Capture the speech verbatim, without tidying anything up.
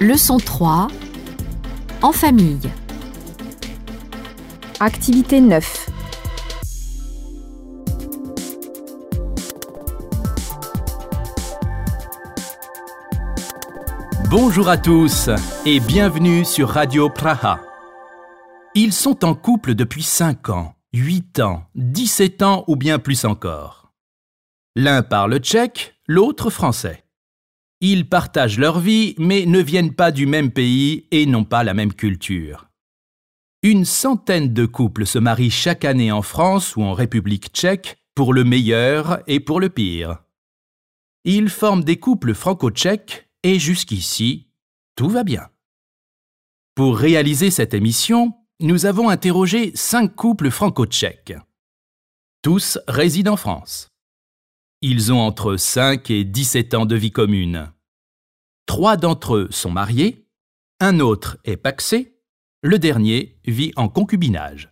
Leçon trois. En famille. Activité neuf. Bonjour à tous et bienvenue sur Radio Praha. Ils sont en couple depuis cinq ans, huit ans, dix-sept ans ou bien plus encore. L'un parle tchèque, l'autre français. Ils partagent leur vie mais ne viennent pas du même pays et n'ont pas la même culture. Une centaine de couples se marient chaque année en France ou en République tchèque pour le meilleur et pour le pire. Ils forment des couples franco-tchèques et jusqu'ici, tout va bien. Pour réaliser cette émission, nous avons interrogé cinq couples franco-tchèques. Tous résident en France. Ils ont entre cinq et dix-sept ans de vie commune. Trois d'entre eux sont mariés, un autre est pacsé, le dernier vit en concubinage.